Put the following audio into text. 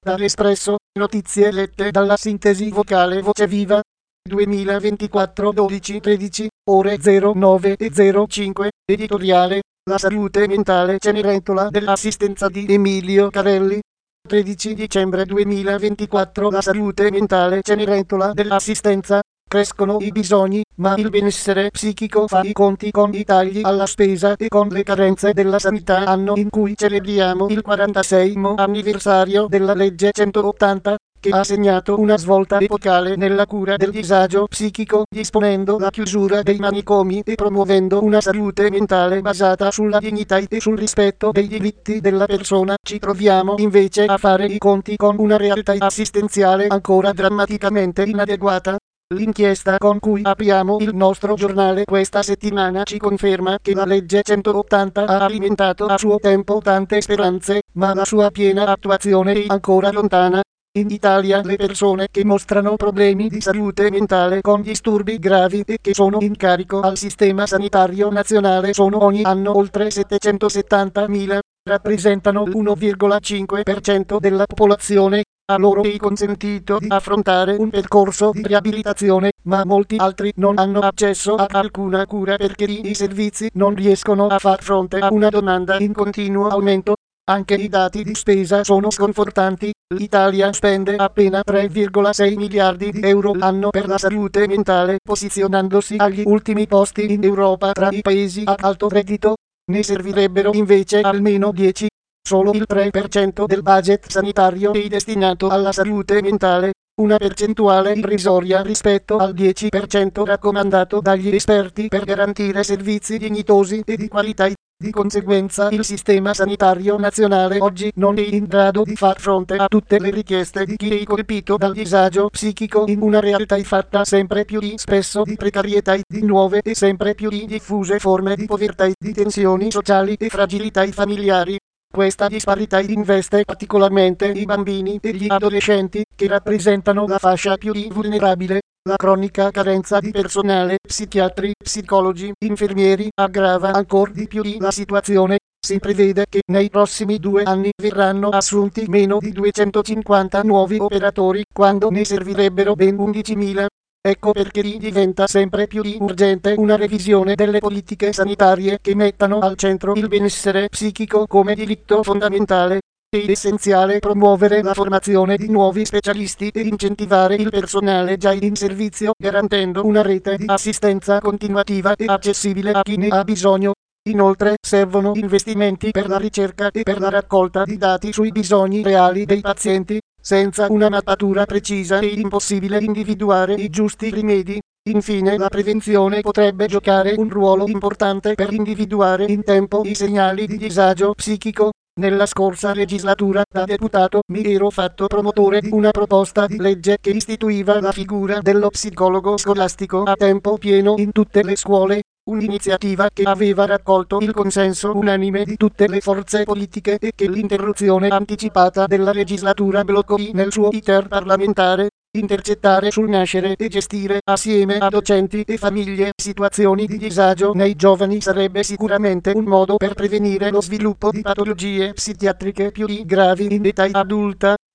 Dall'Espresso, notizie lette dalla sintesi vocale Voce Viva. 2024 12 13 ore 09:05. Editoriale. La salute mentale Cenerentola dell'assistenza di Emilio Carelli. 13 dicembre 2024. La salute mentale Cenerentola dell'assistenza. Crescono i bisogni, ma il benessere psichico fa i conti con i tagli alla spesa e con le carenze della sanità, anno in cui celebriamo il 46° anniversario della legge 180, che ha segnato una svolta epocale nella cura del disagio psichico, disponendo la chiusura dei manicomi e promuovendo una salute mentale basata sulla dignità e sul rispetto dei diritti della persona. Ci troviamo invece a fare i conti con una realtà assistenziale ancora drammaticamente inadeguata. L'inchiesta con cui apriamo il nostro giornale questa settimana ci conferma che la legge 180 ha alimentato a suo tempo tante speranze, ma la sua piena attuazione è ancora lontana. In Italia le persone che mostrano problemi di salute mentale con disturbi gravi e che sono in carico al sistema sanitario nazionale sono ogni anno oltre 770.000, rappresentano l'1,5% della popolazione. A loro è consentito di affrontare un percorso di riabilitazione, ma molti altri non hanno accesso a alcuna cura perché i servizi non riescono a far fronte a una domanda in continuo aumento. Anche i dati di spesa sono sconfortanti. L'Italia spende appena 3,6 miliardi di euro l'anno per la salute mentale, posizionandosi agli ultimi posti in Europa tra i paesi a alto reddito. Ne servirebbero invece almeno 10. Solo il 3% del budget sanitario è destinato alla salute mentale, una percentuale irrisoria rispetto al 10% raccomandato dagli esperti per garantire servizi dignitosi e di qualità. Di conseguenza il sistema sanitario nazionale oggi non è in grado di far fronte a tutte le richieste di chi è colpito dal disagio psichico in una realtà fatta sempre più spesso di precarietà, di nuove e sempre più diffuse forme di povertà, di tensioni sociali e fragilità familiari. Questa disparità investe particolarmente i bambini e gli adolescenti, che rappresentano la fascia più vulnerabile. La cronica carenza di personale, psichiatri, psicologi, infermieri, aggrava ancora di più la situazione. Si prevede che nei prossimi 2 anni verranno assunti meno di 250 nuovi operatori, quando ne servirebbero ben 11.000. Ecco perché diventa sempre più urgente una revisione delle politiche sanitarie che mettano al centro il benessere psichico come diritto fondamentale. È essenziale promuovere la formazione di nuovi specialisti e incentivare il personale già in servizio, garantendo una rete di assistenza continuativa e accessibile a chi ne ha bisogno. Inoltre, servono investimenti per la ricerca e per la raccolta di dati sui bisogni reali dei pazienti. Senza una mappatura precisa è impossibile individuare i giusti rimedi. Infine, la prevenzione potrebbe giocare un ruolo importante per individuare in tempo i segnali di disagio psichico. Nella scorsa legislatura, da deputato, mi ero fatto promotore di una proposta di legge che istituiva la figura dello psicologo scolastico a tempo pieno in tutte le scuole. Un'iniziativa che aveva raccolto il consenso unanime di tutte le forze politiche e che l'interruzione anticipata della legislatura bloccò nel suo iter parlamentare. Intercettare sul nascere e gestire assieme a docenti e famiglie situazioni di disagio nei giovani sarebbe sicuramente un modo per prevenire lo sviluppo di patologie psichiatriche più gravi in età adulta.